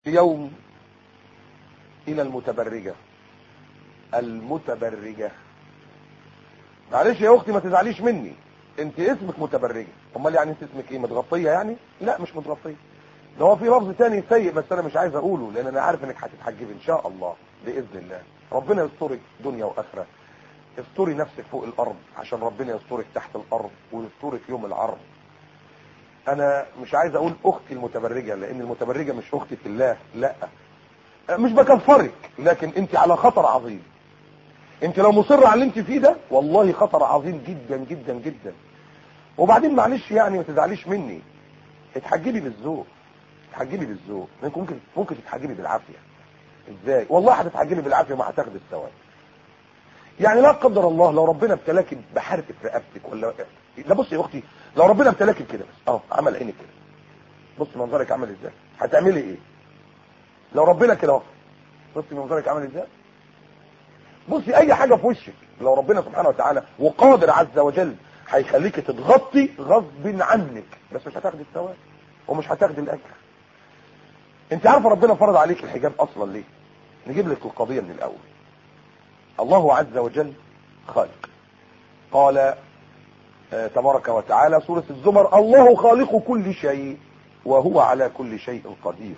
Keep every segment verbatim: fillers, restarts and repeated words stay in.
يوم الى المتبرجة المتبرجة معلش يا اختي ما تزعليش مني، انت اسمك متبرجة، امال يعني انت اسمك ايه؟ متغطية يعني؟ لا مش متغطية، ده هو في لفظ تاني سيء بس انا مش عايز اقوله لان انا عارف انك هتتحجبي ان شاء الله باذن الله. ربنا يسترك دنيا واخرة، استري نفسك فوق الارض عشان ربنا يسترك تحت الارض ويسترك يوم العرض. انا مش عايز اقول اختي المتبرجة لان المتبرجة مش اختي في الله، لا مش بكفرك، لكن انت على خطر عظيم. انت لو مصر على اللي انت فيه ده والله خطر عظيم جدا جدا جدا. وبعدين معلش يعني ما تزعليش مني، اتحجبي بالذوق، اتحجبي بالذوق، ممكن ممكن تتحجبي بالعافيه. ازاي؟ والله هتتحجبي بالعافيه وما هتاخدي الثواب. يعني لا قدر الله لو ربنا ابتلاكي بحرقه في رقبتك ولا لا، بصي يا اختي لو ربنا ابتلاكي كده بس اه عمل عينك كده، بصي منظرك عمل ازاي، هتعملي ايه لو ربنا كده اهو؟ بصي منظرك عمل ازاي. بصي اي حاجه في وشك لو ربنا سبحانه وتعالى وقادر عز وجل هيخليك تتغطي غصب عنك، بس مش هتاخدي الثواب ومش هتاخدي الاجر. انت عارفه ربنا فرض عليك الحجاب اصلا ليه؟ نجيب لك القضيه من الاول. الله عز وجل خالق، قال آه تبارك وتعالى سوره الزمر: الله خالق كل شيء وهو على كل شيء قدير.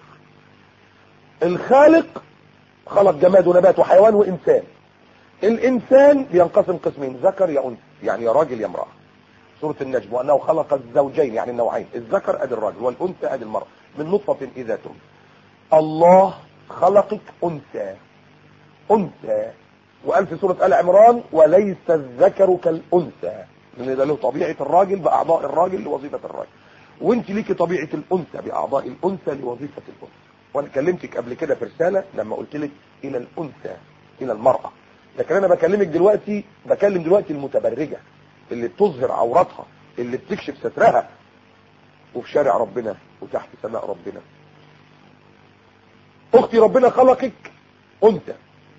الخالق خلق جماد ونبات وحيوان وانسان. الانسان بينقسم قسمين، ذكر يا انثى، يعني يا راجل يا امراه. سوره النجم: وانه خلق الزوجين، يعني النوعين، الذكر ادي الراجل والانثى ادي المراه، من نطفه اذا تم. الله خلقك انثى انثى وقال في سوره ال عمران: وليس الذكر كالانثى، لان ده له طبيعه الراجل باعضاء الراجل لوظيفه الراجل، وانت ليكي طبيعه الانثى باعضاء الانثى لوظيفه الانثى. وانا كلمتك قبل كده في رساله لما قلت لك الى الانثى الى المراه، لكن انا بكلمك دلوقتي بكلم دلوقتي المتبرجه اللي بتظهر عوراتها، اللي بتكشف سترها وفي شارع ربنا وتحت سماء ربنا. اختي ربنا خلقك انثى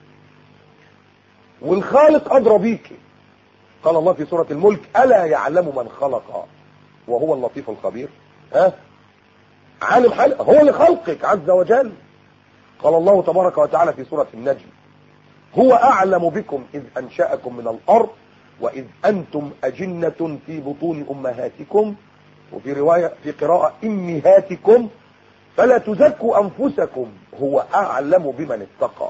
والخالق ادرى بيكي. قال الله في سوره الملك: الا يعلم من خلق وهو اللطيف الخبير. ها عالم حال، هو اللي خلقك عز وجل. قال الله تبارك وتعالى في سوره النجم: هو أعلم بكم إذ أنشأكم من الأرض وإذ أنتم أجنة في بطون أمهاتكم، وفي رواية في قراءة أمهاتكم، فلا تزكوا أنفسكم هو أعلم بمن اتقى.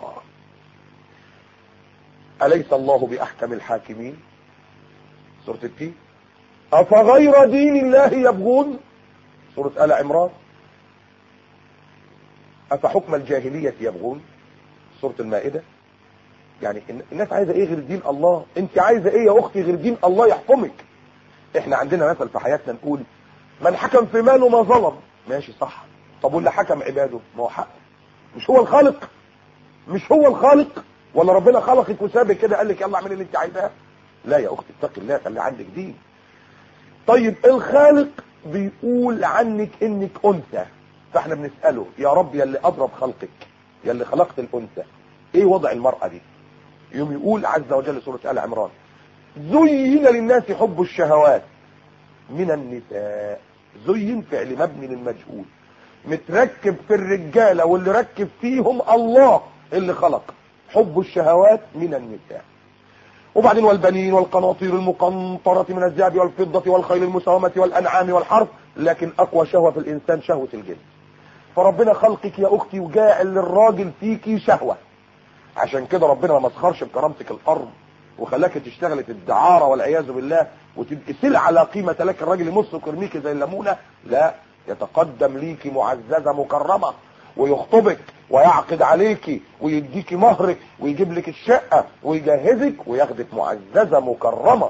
أليس الله بأحكم الحاكمين؟ سورة التين. أفغير دين الله يبغون؟ سورة آل عمران. أفحكم الجاهلية يبغون؟ سورة المائدة. يعني الناس عايزه ايه غير دين الله؟ انت عايزه ايه يا اختي غير دين الله يحكمك؟ احنا عندنا مثل في حياتنا نقول: من حكم في ماله ما ظلم. ماشي صح، طب واللي حكم عباده ما هو حق؟ مش هو الخالق؟ مش هو الخالق؟ ولا ربنا خلقك وسابك كده قال لك يلا اعملي اللي انت عايزاه؟ لا يا اختي اتقي الله، خلي عندك دين. طيب الخالق بيقول عنك انك انثى، فاحنا بنساله: يا رب يا اللي اضرب خلقك، يا اللي خلقت الانثى، ايه وضع المرأة دي؟ يوم يقول عز وجل سورة آل عمران: زين للناس حب الشهوات من النساء. زين فعل مبني للمجهول متركب في الرجالة، واللي ركب فيهم الله اللي خلق حب الشهوات من النساء. وبعدين: والبنين والقناطير المقنطرة من الذهب والفضة والخيل المسومة والأنعام والحرث، لكن أقوى شهوة في الإنسان شهوة الجنس. فربنا خلقك يا أختي وجاعل للراجل فيكي شهوة، عشان كده ربنا ما مسخرش بكرامتك الارض وخلاك تشتغلي في الدعاره والعياذ بالله وتبقي سلعه لا قيمه لك، الراجل يمصك ويرميكي زي الليمونه. لا، يتقدم ليكي معززه مكرمه ويخطبك ويعقد عليكي ويديكي مهرك ويجيب لك الشقه ويجهزك وياخدك معززه مكرمه.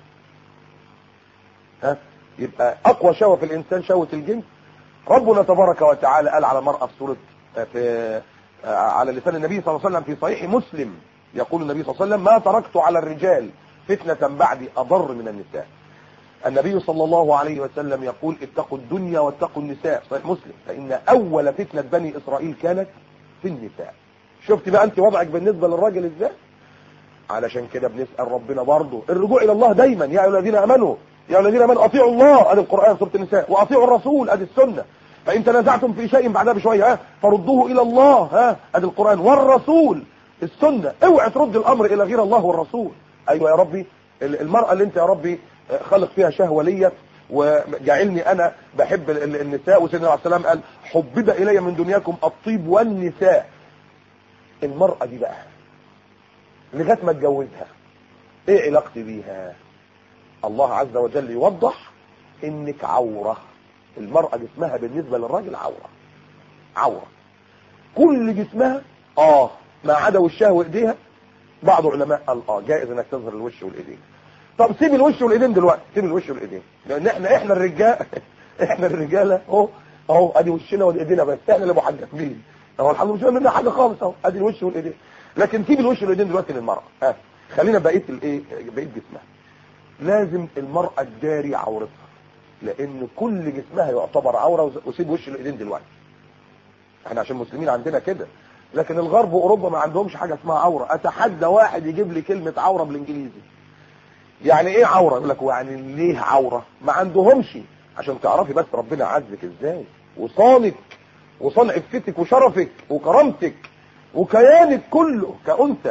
ها يبقى اقوى شهوه في الانسان شهوه الجنس. ربنا تبارك وتعالى قال على المراه في سوره في على لسان النبي صلى الله عليه وسلم في صحيح مسلم، يقول النبي صلى الله عليه وسلم: ما تركت على الرجال فتنة بعدي أضر من النساء. النبي صلى الله عليه وسلم يقول: اتقوا الدنيا واتقوا النساء، صحيح مسلم، فإن أول فتنة بني إسرائيل كانت في النساء. شفت بقى أنت وضعك بالنسبة للراجل إزاي؟ علشان كده بنسأل ربنا برضه الرجوع إلى الله دايما: يا أيها الذين آمنوا يا أيها الذين آمنوا أطيعوا الله، أدي القرآن سورة النساء، وأطيعوا الرسول، أدي السنة. فان تنازعتم في شيء بعدها بشويه ها فردوه الى الله، ها ادي القران والرسول السنه. اوعى ترد الامر الى غير الله والرسول. ايوه يا ربي المراه اللي انت يا ربي خلق فيها شهوه ليا وجعلني انا بحب النساء، وسيدنا عليه السلام قال حبب الي من دنياكم الطيب والنساء. المراه دي بقى لغايه ما اتجوزها ايه علاقتي بيها؟ الله عز وجل يوضح انك عوره. المراه جسمها بالنسبه للراجل عوره، عوره كل جسمها اه ما عدا وشها وايديها. بعض العلماء قال اه جائز انك تظهر الوش والايدين. طب سيب الوش والايدين دلوقتي، سيب الوش والايدين، لان احنا احنا الرجال احنا الرجاله اهو اهو ادي وشنا وايدينا بس، احنا اللي محجبين اهو الحمد لله مش مننا حاجه خالص اهو ادي الوش والايدين. لكن سيب الوش والايدين دلوقتي للمراه، ها آه. خلينا بقيه الايه بقيه جسمها. لازم المراه تداري عورتها لان كل جسمها يعتبر عوره، وسيب وش الايدين دلوقتي. احنا عشان مسلمين عندنا كده، لكن الغرب واوروبا ما عندهمش حاجه اسمها عوره. اتحدى واحد يجيب لي كلمه عوره بالانجليزي. يعني ايه عوره؟ يقول لك يعني ليه عوره؟ ما عندهمش. عشان تعرفي بس ربنا عزك ازاي وصانك وصان عفتك وشرفك وكرامتك وكيانك كله كأنثى.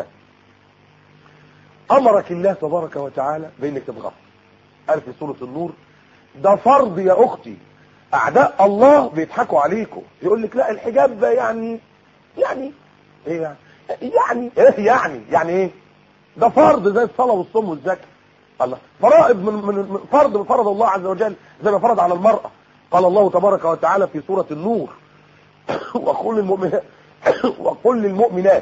امرك الله تبارك وتعالى بانك تتغطي. قال في سوره النور ده فرض يا اختي. اعداء الله بيضحكوا عليكم، يقول لك لا الحجاب يعني يعني ايه يعني يعني ايه يعني يعني ايه ده فرض زي الصلاه والصوم والزكاه. الله فرائض من من فرض فرض الله عز وجل زي ما فرض على المراه. قال الله تبارك وتعالى في سوره النور وقل للمؤمنات وقل للمؤمنات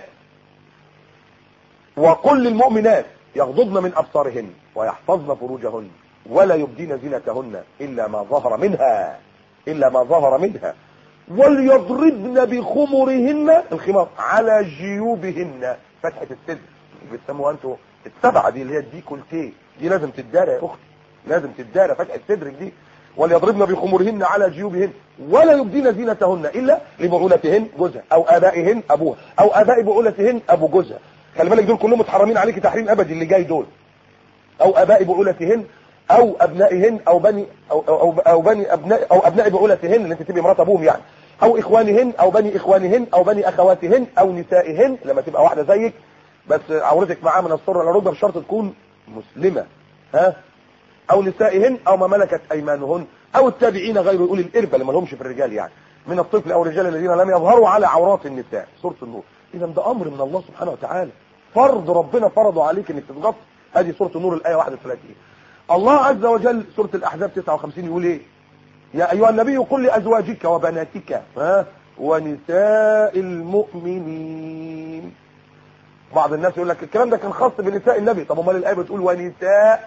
وقل للمؤمنات يغضضن من ابصارهن ويحفظن فروجهن ولا يبدين زينتهن الا ما ظهر منها الا ما ظهر منها وليضربن بخمرهن الخمار على جيوبهن. فتحه الصدر بتسموها انتوا السبعه دي اللي هي الديكولتيه دي لازم تدارى يا اختي، لازم تدارى فتحه صدرك دي. وليضربن بخمرهن على جيوبهن ولا يبدين زينتهن الا لبعولتهن جوزها او ابائهن ابوها او اباء بعولتهن ابو جوزها. خلي بالك دول كلهم متحرمين عليك تحريم ابدي اللي جاي دول. او اباء بعولتهن او ابنائهن او بني او او, أو بني ابناء او ابناء بعولتهن اللي انت تبقي مرات ابوهم يعني، او اخوانهن او بني اخوانهن او بني اخواتهن او نسائهن لما تبقى واحده زيك بس عورتك معاه من السره الى الركبه بشرط تكون مسلمه، ها، او نسائهن او ما ملكت ايمانهن او التابعين غير اولي الاربه اللي ما لهمش في الرجال يعني من الطفل او الرجال الذين لم يظهروا على عورات النساء. سوره النور. اذا ده امر من الله سبحانه وتعالى، فرض ربنا فرضه عليك انك تتغطي. هذه سوره النور الايه واحد وثلاثين. الله عز وجل سوره الاحزاب تسعة وخمسين يقول ايه؟ يا ايها النبي قل لازواجك وبناتك ها ونساء المؤمنين. بعض الناس يقول لك الكلام ده كان خاص بنساء النبي. طب امال الايه بتقول ونساء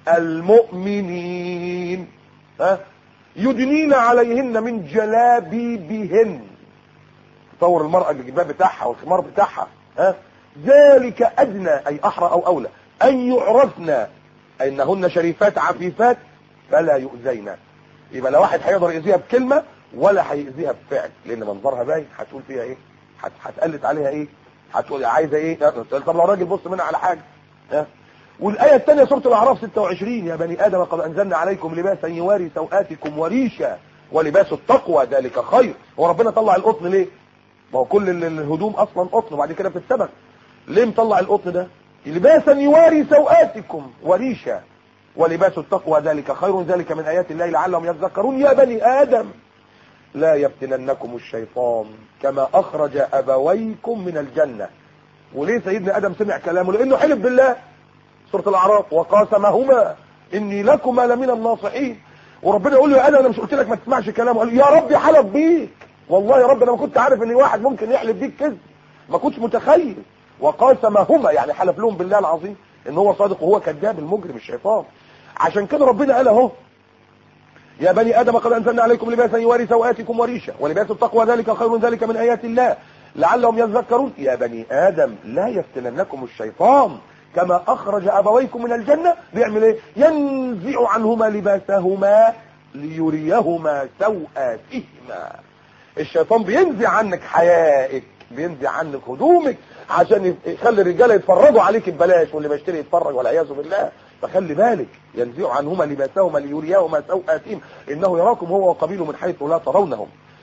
المؤمنين ها يدنين عليهن من جلابيبهن. تصور المرأة الجلباب بتاعها والخمار بتاعها، ها، ذلك ادنى اي احرى او اولى ان يعرفن انهن شريفات عفيفات فلا يؤذين. يبقى لا واحد هيقدر يؤذيها بكلمه ولا هيؤذيها بفعل لان منظرها باين. هتقول فيها ايه؟ هتقلت عليها ايه؟ هتقول عايزه ايه؟ طب لو راجل بص منها على حاجه، ها. والايه الثانيه سوره الاعراف ستة وعشرين يا بني ادم قد انزلنا عليكم لباسا يواري سوآتكم وريشا ولباس التقوى ذلك خير. وربنا طلع القطن ليه؟ ما هو كل الهدوم اصلا قطن وبعد كده بتتسبك. ليه مطلع القطن ده؟ لباسا يواري سوآتكم وريشا ولباس التقوى ذلك خير ذلك من ايات الله لعلهم يذكرون. يا بني ادم لا يفتننكم الشيطان كما اخرج ابويكم من الجنه. وليه سيدنا ادم سمع كلامه؟ لانه حلف بالله. سوره الاعراف وقاسمهما اني لكما لمن الناصحين. وربنا يقول له يا ادم انا مش قلت لك ما تسمعش كلامه؟ قال يا ربي حلف بيك والله يا رب انا ما كنت عارف ان واحد ممكن يحلف بيك كذب، ما كنتش متخيل. وقاسمهما يعني حلف لهم بالله العظيم ان هو صادق وهو كذاب المجرم الشيطان. عشان كده ربنا قال اهو يا بني ادم قد انزلنا عليكم لباسا يواري سوآتكم وريشا ولباس التقوى ذلك خير ذلك من ايات الله لعلهم يذكرون. يا بني ادم لا يفتننكم الشيطان كما اخرج ابويكم من الجنه. بيعمل ايه؟ ينزع عنهما لباسهما ليريهما سوآتهما. الشيطان بينزع عنك حيائك، بينزع عنك هدومك عشان يخلي الرجاله يتفرجوا عليك ببلاش واللي بيشتري يتفرج والعياذ بالله. فخلي بالك ينزع عنهما لباسهما ليريهما سوآتهما انه يراكم هو وقبيله من حيث لا ترونهم.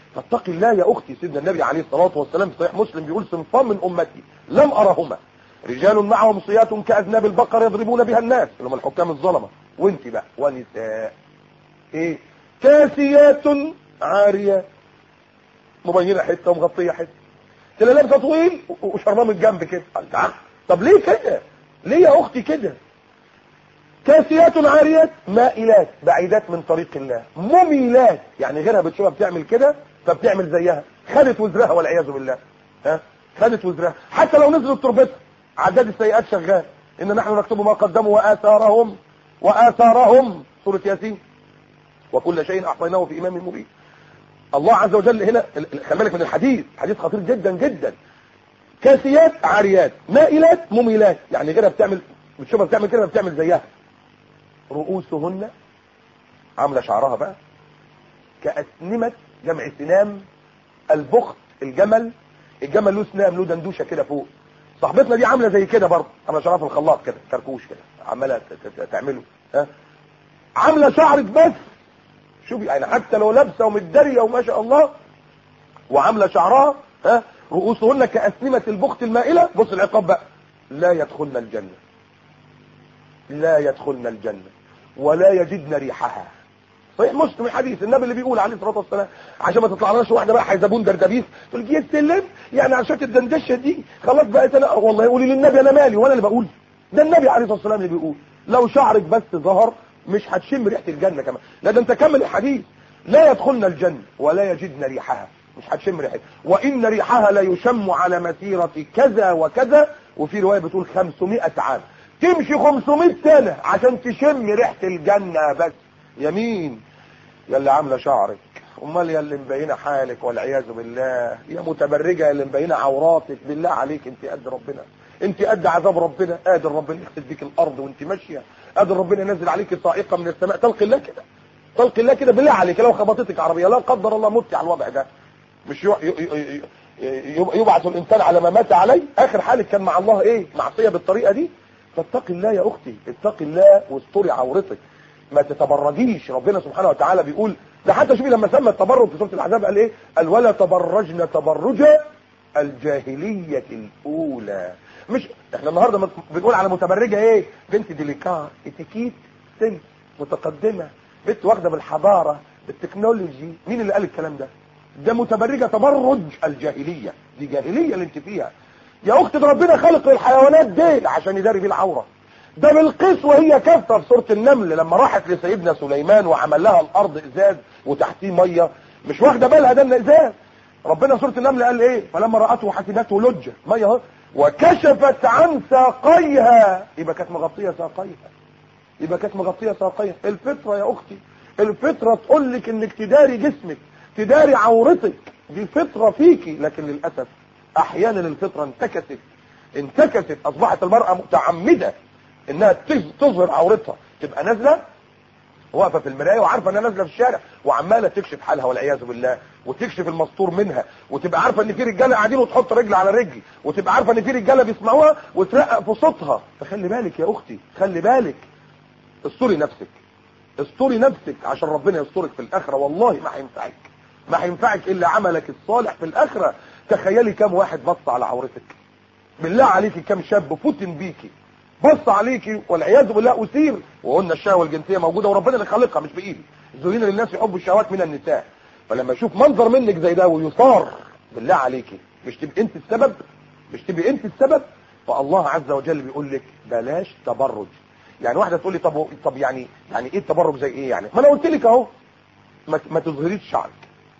فاتقي الله يا اختي. سيدنا النبي عليه الصلاه والسلام في صحيح مسلم بيقول صنفان من امتي لم ارهما، رجال معهم صيات كاذناب البقر يضربون بها الناس، اللي هم الحكام الظلمه، وانت بقى ونساء ايه كاسيات عاريات، مبينه حته ومغطيه حته، تلاقي لابسه طويل وشربها من الجنب كده. طب ليه كده؟ ليه يا اختي كده؟ كاسيات عاريات مائلات بعيدات من طريق الله، مميلات يعني غيرها بتشوفها بتعمل كده فبتعمل زيها، خدت وزرها والعياذ بالله. ها خدت وزرها حتى لو نزلت تربتها، عداد السيئات شغال. ان نحن نكتب ما قدموا واثارهم واثارهم سوره ياسين وكل شيء احصيناه في امام مبين. الله عز وجل هنا خلي بالك من الحديث، حديث خطير جدا جدا. كاسيات عاريات مائلات مميلات يعني غيرها بتعمل بتشوفها بتعمل كده بتعمل زيها. رؤوسهن عامله شعرها بقى كأسنمة، جمع سنام، البخت الجمل، الجمل له سنام له دندوشه كده فوق. صاحبتنا دي عامله زي كده برضه، عامله شعرها في الخلاط كده كركوش كده عماله تعمله. ها عامله شعرك بس شوفي يعني حتى لو لابسه ومتداريه وما شاء الله وعامله شعرها. ها رؤوسهن كأسنمة البخت المائله. بص العقاب بقى، لا يدخلن الجنه، لا يدخلن الجنه ولا يجدن ريحها. صحيح مسلم الحديث، النبي اللي بيقول عليه الصلاه والسلام عشان ما تطلعناش واحده بقى حيزبون دردبيس تقول لك يا سلم يعني عشان الدندشه دي خلاص بقيت انا والله قولي للنبي انا مالي وانا اللي بقول، ده النبي عليه الصلاه والسلام اللي بيقول لو شعرك بس ظهر مش هتشم ريحه الجنه كمان. لا ده انت كمل الحديث، لا يدخلن الجنه ولا يجدن ريحها، مش هتشم ريحتها، وان ريحها لا يشم على مسيره كذا وكذا. وفي روايه بتقول خمسمائة عام، تمشي خمسمائة سنه عشان تشم ريحه الجنه بس. يمين يا اللي عامله شعرك، امال يا اللي مبينه حالك والعياذ بالله، يا متبرجه يا اللي مبينه عوراتك، بالله عليك انت قد ربنا، انت قد عذاب ربنا، قادر ربنا يخسف بيك الارض وانت ماشيه، قادر ربنا ينزل عليك صاعقه من السماء، تلقي الله كده، تلقي الله كده بالله عليك. لو خبطتك عربيه لا قدر الله مت على الوضع ده، مش يبعث الانسان على ما مات عليه، اخر حالك كان مع الله ايه؟ معصيه بالطريقه دي. فاتقي الله يا اختي، اتقي الله واستري عورتك، ما تتبرجيش. ربنا سبحانه وتعالى بيقول ده، حتى شوفي لما سمى التبرج في سوره الاحزاب قال ايه؟ قال ولا تبرجن تبرج الجاهليه الاولى. مش احنا النهارده بنقول على متبرجه ايه؟ بنت ديليكات اتيكيت سن متقدمه، بنت واخده بالحضاره بالتكنولوجي. مين اللي قال الكلام ده؟ ده متبرجه تبرج الجاهليه، دي جاهليه اللي انت فيها يا اخت. ده ربنا خلق الحيوانات دي عشان يداري بيه العوره. ده بالقيس وهي كافه في سوره النمل لما راحت لسيدنا سليمان وعمل لها الارض ازاز وتحتيه ميه، مش واخده بالها ده الازاز. ربنا سوره النمل قال ايه؟ فلما راته حسبته لجه ميه اهو وكشفت عن ساقيها، يبقى كانت مغطيه ساقيها، يبقى كانت مغطيه ساقيها. الفطره يا اختي، الفطره تقول لك انك تداري جسمك، تداري عورتك، دي فطره فيكي. لكن للاسف احيانا الفطره انتكست انتكست اصبحت المراه متعمده انها تظهر عورتها، تبقى نازله واقفه في المرايه وعارفه انها نازله في الشارع وعماله تكشف حالها والعياذ بالله، وتكشف المستور منها، وتبقى عارفه ان في رجاله قاعدين وتحط رجل على رجل، وتبقى عارفه ان في رجاله بيسمعوها وترقق في صوتها. فخلي بالك يا اختي، خلي بالك، استري نفسك، استري نفسك عشان ربنا يسترك في الاخره. والله ما هينفعك، ما هينفعك الا عملك الصالح في الاخره. تخيلي كم واحد بص على عورتك، بالله عليكي كم شاب فتن بيكي بص عليكي والعياذ بالله أثير. وقلنا الشهوه الجنسيه موجوده وربنا اللي خالقها مش بايدي. زين للناس يحبوا الشهوات من النساء، فلما يشوف منظر منك زي ده ويصار، بالله عليكي مش تبقي انت السبب، مش تبقي انت السبب. فالله عز وجل بيقول لك بلاش تبرج. يعني واحده تقول لي طب طب يعني يعني ايه التبرج زي ايه يعني؟ ما انا قلت لك اهو، ما, ما تظهريش شعرك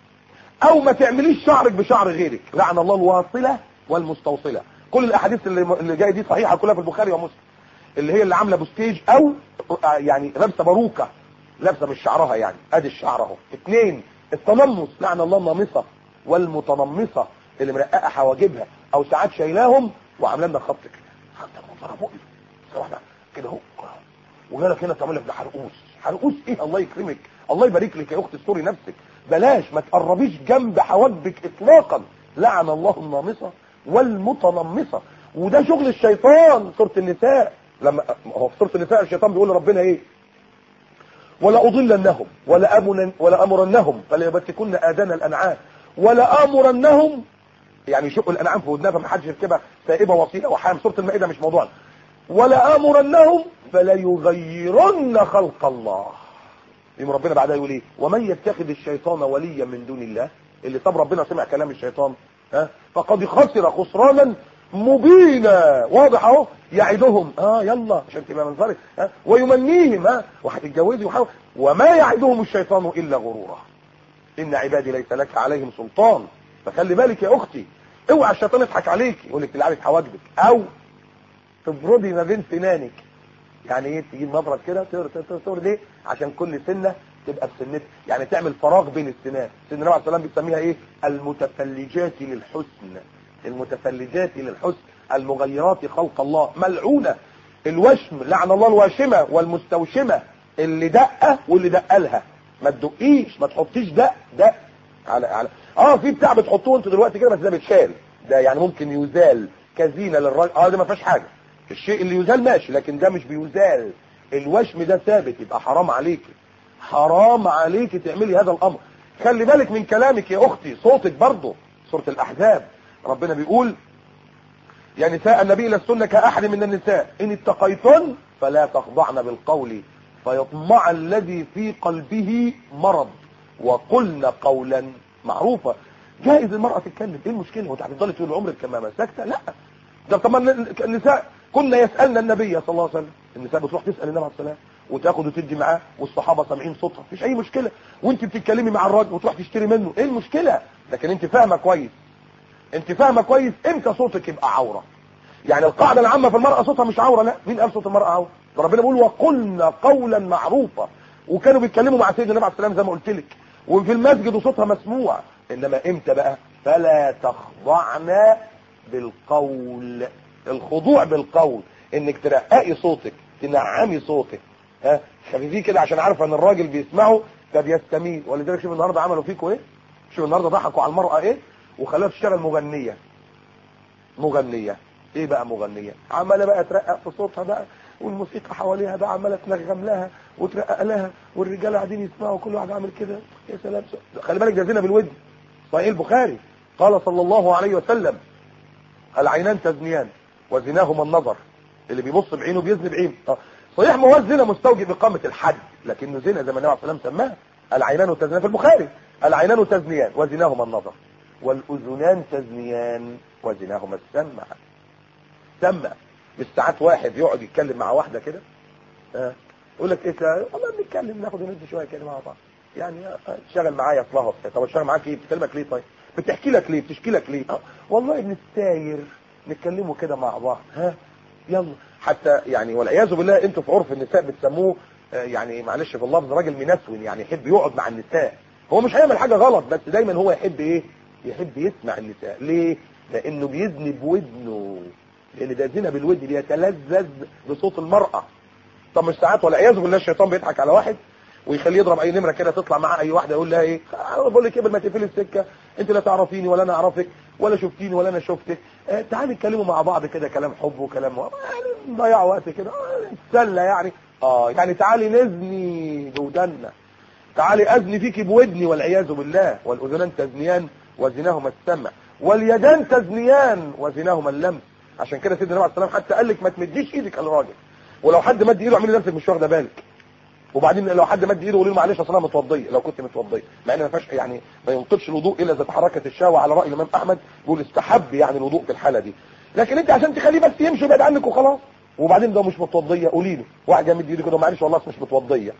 او ما تعمليش شعرك بشعر غيرك. لعن الله الواصله والمستوصله. كل الاحاديث اللي اللي جايه دي صحيحه كلها في البخاري ومسلم، اللي هي اللي عامله بوستيج او يعني لابسه باروكه، لابسه مش شعرها يعني، ادي الشعر اهو. اثنين التنمص، لعن الله النامصه والمتنمصه اللي مرققه حواجبها او ساعات شايلاهم وعامله لنا خط كده، خط منظره مؤلم صراحه كده اهو، وجالك هنا تعمل لك ده حرقوس. حرقوس ايه؟ الله يكرمك، الله يبارك لك يا اختي، استوري نفسك، بلاش ما تقربيش جنب حواجبك اطلاقا. لعن الله النامصه والمتنمصه، وده شغل الشيطان. سوره النساء لما هو في سوره النساء الشيطان بيقول لربنا ايه؟ ولا اضلنهم ولا امن ولا امرنهم فلا يبتكن اذان الانعام ولا امرنهم، يعني شقوا الانعام في ودنها فما حدش يركبها سائبه وصيله وحام، سوره المائده مش موضوعنا. ولا امرنهم فلا يغيرن خلق الله. يوم ربنا بعدها يقول ايه؟ ومن يتخذ الشيطان وليا من دون الله، اللي طب ربنا سمع كلام الشيطان ها فقد خسر خسرانا مبينا. واضح اهو، يعدهم اه يلا عشان تبقى منظرك ها ويمنيهم ها وهتتجوزي وحاول، وما يعدهم الشيطان الا غرورا ان عبادي ليس لك عليهم سلطان. فخلي بالك يا اختي، اوعى الشيطان يضحك عليك يقول لك تلعبي حواجبك او تبردي ما بين سنانك. يعني ايه؟ تجيب مبرد كده تور ليه؟ عشان كل سنه تبقى بسنتها، يعني تعمل فراغ بين السنان. سيدنا النبي عليه الصلاه والسلام بيسميها ايه؟ المتفلجات للحسن. المتفلجات للحسن، المغيرات خلق الله، ملعونه. الوشم لعن الله الواشمه والمستوشمه، اللي دقه واللي دقلها. ما تدقيش، ما تحطيش دق دق على على اه في بتاع بتحطوه انتوا دلوقتي كده بس ده بيتشال، ده يعني ممكن يزال كزينه للراجل، اه ده ما فيهاش حاجه. الشيء اللي يزال ماشي، لكن ده مش بيزال. الوشم ده ثابت، يبقى حرام عليكي، حرام عليكي تعملي هذا الامر. خلي بالك من كلامك يا اختي، صوتك برضه. سوره الاحزاب ربنا بيقول يا نساء النبي لستن كاحد من النساء ان اتقيتن فلا تخضعن بالقول فيطمع الذي في قلبه مرض وقلن قولا معروفا. جائز المرأة تتكلم، ايه المشكلة؟ هو انت هتفضلي طول عمرك كما ساكتة؟ لا، ده طبعا النساء كنا يسألن النبي صلى الله عليه وسلم. النساء بتروح تسأل النبي عليه الصلاة وتاخد وتدي معاه، والصحابة سامعين صوتها، مفيش اي مشكلة. وانت بتتكلمي مع الراجل وتروح تشتري منه، ايه المشكلة؟ لكن انت فاهمة كويس، انت فاهمة كويس امتى صوتك يبقى عورة. يعني القاعدة العامة في المرأة صوتها مش عورة، لا، مين قال صوت المرأة عورة؟ ربنا بيقول وقلنا قولا معروفا، وكانوا بيتكلموا مع سيدنا النبي عليه الصلاة والسلام زي ما قلت لك، وفي المسجد وصوتها مسموع. انما امتى بقى؟ فلا تخضعن بالقول. الخضوع بالقول انك ترققي صوتك، تنعمي صوتك، ها خفيفيه كده عشان عارفه ان الراجل بيسمعه فبيستميل. ولذلك شوف النهارده عملوا فيكم ايه؟ شوف النهارده ضحكوا على المرأة ايه؟ وخلاها تشتغل مغنية. مغنية ايه بقى مغنية؟ عماله بقى ترقق في صوتها بقى، والموسيقى حواليها بقى عماله تنغم لها وترقق لها، والرجاله قاعدين يسمعوا كل واحد عامل كده. يا سلام، خلي بالك ده زنا بالود. صحيح البخاري قال صلى الله عليه وسلم العينان تزنيان وزناهما النظر. اللي بيبص بعينه بيزني بعينه. صحيح ما هو الزنا مستوجب اقامه الحد، لكنه زنا زي ما النبي عليه الصلاه والسلام سماه. العينان تزنيان في البخاري، العينان تزنيان وزناهما النظر، والاذنان تزنيان وزناهما السمع. سمع. مش ساعات واحد يقعد يتكلم مع واحده كده ها يقول لك ايه؟ والله بنتكلم ناخد وندي شويه كده مع بعض، يعني تشتغل معايا اصلها. طب اشتغل معاك ايه؟ بتكلمك ليه؟ طيب بتحكي لك ليه؟ بتشكي لك ليه؟ أه والله بنستاير نتكلموا كده مع بعض، ها يلا. حتى يعني والعياذ بالله انتوا في عرف النساء بتسموه يعني معلش في اللفظ راجل منسون، يعني يحب يقعد مع النساء. هو مش هيعمل حاجه غلط، بس دايما هو يحب ايه؟ يحب يسمع النساء. ليه؟ لانه بيزني بودنه، لان ده زنا بالودن، بيتلذذ بصوت المرأة. طب مش ساعات والعياذ بالله الشيطان بيضحك على واحد ويخليه يضرب اي نمره كده تطلع معاه اي واحده يقول لها ايه؟ بقول لك قبل ما تقفلي السكه انت لا تعرفيني ولا انا اعرفك ولا شفتيني ولا انا شفتك، اه تعالي نتكلموا مع بعض كده كلام حب وكلام يعني نضيع وقت كده نتسلى يعني. اه يعني تعالي نزني بودنا، تعالي ازني فيكي بودني والعياذ بالله. والاذنان تزنيان وزناهما السمع، واليدان تزنيان وزناهما اللمس. عشان كده سيدنا النبي عليه الصلاه والسلام حتى قال لك ما تمديش ايدك على الراجل، ولو حد مد ايده اعملي نفسك مش واخده بالك. وبعدين لو حد مد ايده قولي له معلش اصل انا متوضيه، لو كنت متوضيه، مع ان ما فيهاش يعني ما ينقضش الوضوء الا اذا تحركت الشهوه على راي الامام احمد، بيقول استحب يعني الوضوء في الحاله دي. لكن انت عشان تخليه بس يمشي بعيد عنك وخلاص. وبعدين ده مش متوضيه قولي له، واحد جاي مد ايده كده معلش والله مش متوضيه،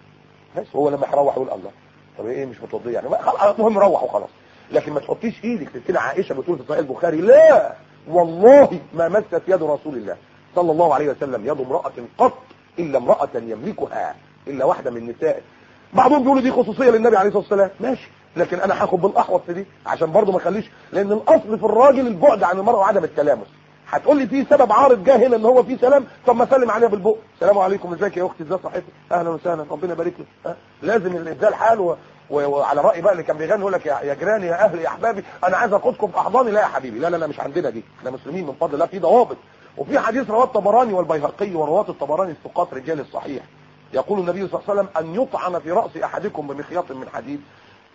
بس هو لما يروح يقول الله طب ايه مش متوضيه يعني، المهم روح وخلاص. لكن ما تحطيش ايدك. سيدنا عائشه بتقول في صحيح البخاري لا والله ما مست يد رسول الله صلى الله عليه وسلم يد امرأة قط الا امرأة يملكها، الا واحدة من نسائه. بعضهم بيقولوا دي خصوصية للنبي عليه الصلاة والسلام، ماشي، لكن انا هاخد بالاحوط في دي عشان برضو ما اخليش، لان الاصل في الراجل البعد عن المرأة وعدم التلامس. هتقول لي في سبب عارض جه هنا ان هو في سلام، طب ما سلم عليها بالبق، السلام عليكم ازيك يا اختي ازي صحتك اهلا وسهلا ربنا يبارك لك. أه؟ لازم الانزال حال و... وعلى راي بقى اللي كان بيغني يقول لك يا جيراني يا اهلي يا احبابي انا عايز اخدكم في احضاني. لا يا حبيبي، لا لا لا مش عندنا دي، احنا مسلمين من فضل الله، في ضوابط. وفي حديث رواه الطبراني والبيهقي ورواة الطبراني الثقات رجال الصحيح، يقول النبي صلى الله عليه وسلم ان يطعن في راس احدكم بمخيط من حديد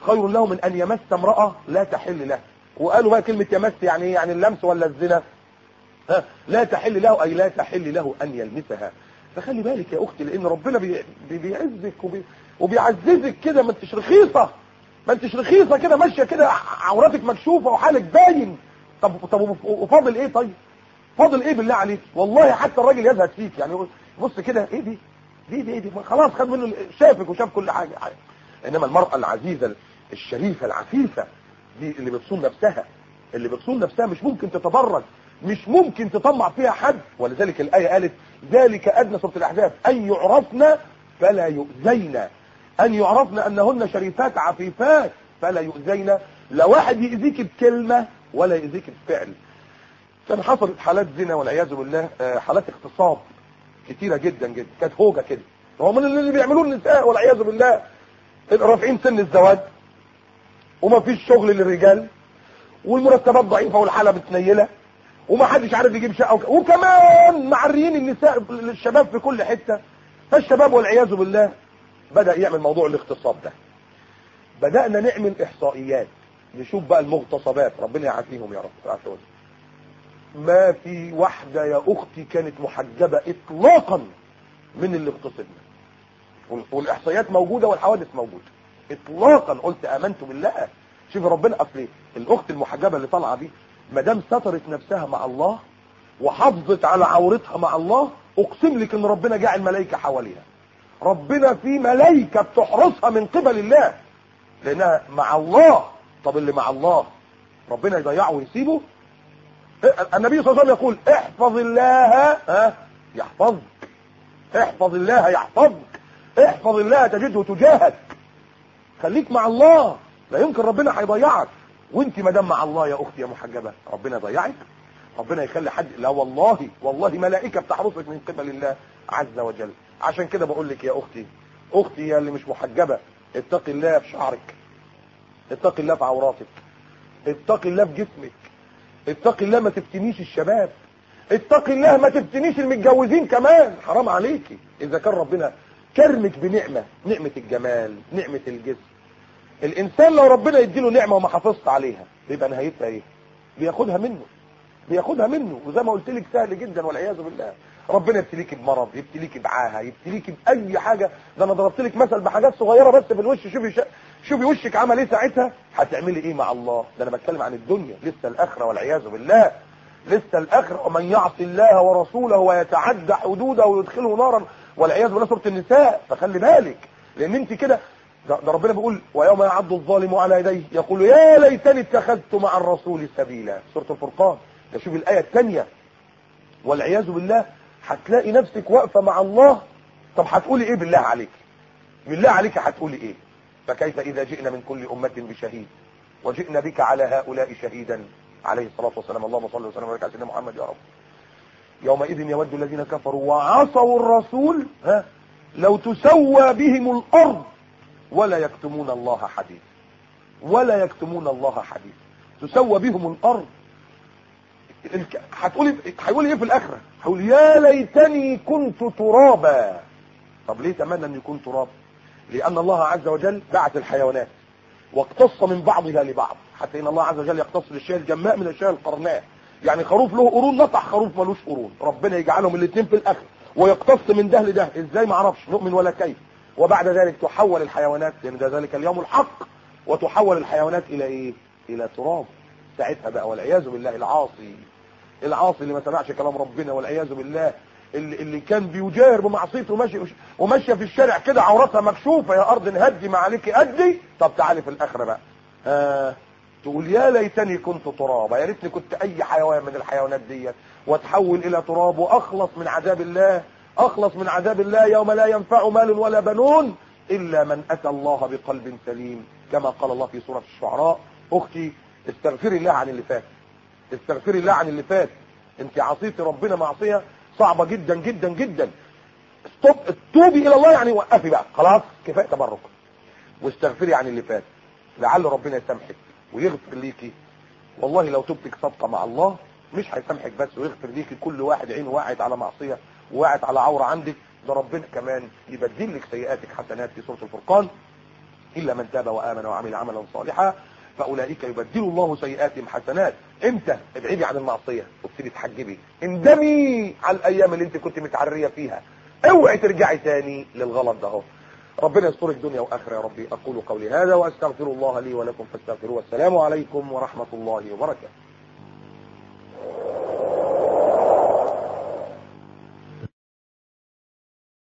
خير له من ان يمس امرأة لا تحل له. وقالوا بقى كلمة يمس يعني ايه؟ يعني اللمس ولا الزنا؟ ها لا تحل له اي لا تحل له ان يلمسها. فخلي بالك يا اختي، لان ربنا بي بيعزك وبي وبيعززك كده، ما انتش رخيصة، ما انتش رخيصة كده ماشية كده عوراتك مكشوفة وحالك باين. طب طب وفاضل ايه؟ طيب فاضل ايه بالله عليك؟ والله حتى الراجل يزهد فيك يعني، بص كده ايه دي دي دي, دي. خلاص خد منه، شافك وشاف كل حاجة. انما المرأة العزيزة الشريفة العفيفة دي اللي بتصون نفسها، اللي بتصون نفسها مش ممكن تتبرج، مش ممكن تطمع فيها حد. ولذلك الآية قالت ذلك أدنى، سورة الأحزاب، أن يعرفن فلا يؤذين، أن يعرفن أنهن شريفات عفيفات فلا يؤذين. لا واحد يؤذيك بكلمة ولا يؤذيك بفعل. كان حصلت حالات زنا والعياذ بالله، حالات اغتصاب كتيرة جدا جدا، كانت هوجة كده. هو من اللي بيعملوه النساء والعياذ بالله، رافعين سن الزواج وما فيش شغل للرجال والمرتبات ضعيفة والحالة متنيلة وما حدش عارف يجيب شقة وك... وكمان معريين النساء الشباب في كل حتة. فالشباب والعياذ بالله بدأ يعمل موضوع الاغتصاب ده. بدأنا نعمل احصائيات نشوف بقى المغتصبات، ربنا يعافيهم يا رب. ما في واحدة يا اختي كانت محجبة اطلاقا من اللي اغتصبنا، والاحصائيات موجودة والحوادث موجودة اطلاقا. قلت امنت بالله. شوف ربنا، اصلي الاخت المحجبة اللي طالعة دي ما دام سترت نفسها مع الله وحافظت على عورتها مع الله، اقسم لك ان ربنا جاعل ملائكة حواليها. ربنا في ملائكة بتحرسها من قبل الله لانها مع الله. طب اللي مع الله ربنا يضيعه ويسيبه؟ النبي صلى الله عليه وسلم يقول احفظ الله ها يحفظك، احفظ الله يحفظك، احفظ الله تجده تجاهك. خليك مع الله، لا يمكن ربنا هيضيعك. وانت ما دام مع الله يا اختي يا محجبه ربنا يضيعك؟ ربنا يخلي حد؟ لا والله والله ملائكه بتحرسك من قبل الله عز وجل. عشان كده بقول لك يا اختي، اختي يا اللي مش محجبه، اتقي الله في شعرك، اتقي الله في عوراتك، اتقي الله في جسمك، اتقي الله ما تفتنيش الشباب، اتقي الله ما تفتنيش المتجوزين كمان، حرام عليكي. اذا كان ربنا كرمك بنعمه، نعمه الجمال، نعمه الجسم. الانسان لو ربنا يديله نعمه وما حافظت عليها بيبقى نهايتها ايه؟ بياخدها منه، بياخدها منه. وزي ما قلت لك سهل جدا والعياذ بالله. ربنا يبتليك بمرض، يبتليك بعاهه، يبتليك باي حاجه. ده انا ضربت لك مثل بحاجات صغيره بس في الوش. شوفي ش... شوفي وشك عمل ايه ساعتها، هتعملي ايه مع الله؟ ده انا بتكلم عن الدنيا، لسه الاخره والعياذ بالله، لسه الاخره. ومن يعص الله ورسوله ويتعدى حدوده ويدخله نارا والعياذ بالله، سوره النساء. فخلي بالك، لان انت كده، ده, ده ربنا بيقول ويوم يعض الظالم على يديه يقول يا ليتني اتخذت مع الرسول سبيلا، سوره الفرقان. شوف الايه الثانيه، والعياذ بالله هتلاقي نفسك واقفه مع الله. طب هتقولي ايه بالله عليك؟ بالله عليك هتقولي ايه؟ فكيف اذا جئنا من كل امه بشهيد وجئنا بك على هؤلاء شهيدا، عليه الصلاه والسلام. اللهم صل وسلم وبارك على سيدنا محمد يا رب. يومئذ يود الذين كفروا وعصوا الرسول ها لو تسوى بهم الارض ولا يكتمون الله حديث، ولا يكتمون الله حديث. تسوى بهم الارض. هتقولي هيقول ايه في الاخره؟ هيقول يا ليتني كنت ترابا. طب ليه تمنى ان يكون تراب؟ لان الله عز وجل بعث الحيوانات واقتص من بعضها لبعض، حتى ان الله عز وجل يقتص للشيء الجماء من الشيء القرناء. يعني خروف له قرون نطح خروف ملوش قرون، ربنا يجعلهم الاثنين في الاخر ويقتص من ده لده. ازاي؟ ما اعرفش، نؤمن ولا كيف. وبعد ذلك تحول الحيوانات، لان ده ذلك اليوم الحق، وتحول الحيوانات الى ايه؟ الى تراب. ساعتها بقى والعياذ بالله العاصي، العاصي اللي ما سمعش كلام ربنا والعياذ بالله، اللي, اللي كان بيجاهر بمعصيته وماشي وماشيه في الشارع كده عورتها مكشوفه، يا ارض انهدي ما عليكي ادي. طب تعالي في الاخره بقى آه تقول يا ليتني كنت ترابا، يا ريتني كنت اي حيوان من الحيوانات ديت واتحول الى تراب واخلص من عذاب الله، اخلص من عذاب الله يوم لا ينفع مال ولا بنون الا من اتى الله بقلب سليم، كما قال الله في سوره الشعراء. اختي استغفري الله عن اللي فات، استغفري الله عن اللي فات. انت عصيتي ربنا معصيه صعبه جدا جدا جدا. ستوب، توبي الى الله، يعني وقفي بقى خلاص، كفايه تبرك، واستغفري عن اللي فات لعل ربنا يسامحك ويغفر ليكي. والله لو تبتك صدقه مع الله مش هيسامحك بس ويغفر ليكي، كل واحد عينه واعد على معصيه وواعد على عوره عندك، ده ربنا كمان يبدل لك سيئاتك حسنات في سوره الفرقان. الا من تاب وامن وعمل عملا صالحا فاولئك يبدل الله سيئاتهم حسنات. امتى؟ ابعدي عن المعصيه وابتدي تحجبي، اندمي على الايام اللي انت كنت متعريه فيها، اوعي ترجعي تاني للغلط ده اهو. ربنا يسترك دنيا واخره يا ربي. اقول قولي هذا واستغفر الله لي ولكم فاستغفروه، والسلام عليكم ورحمه الله وبركاته.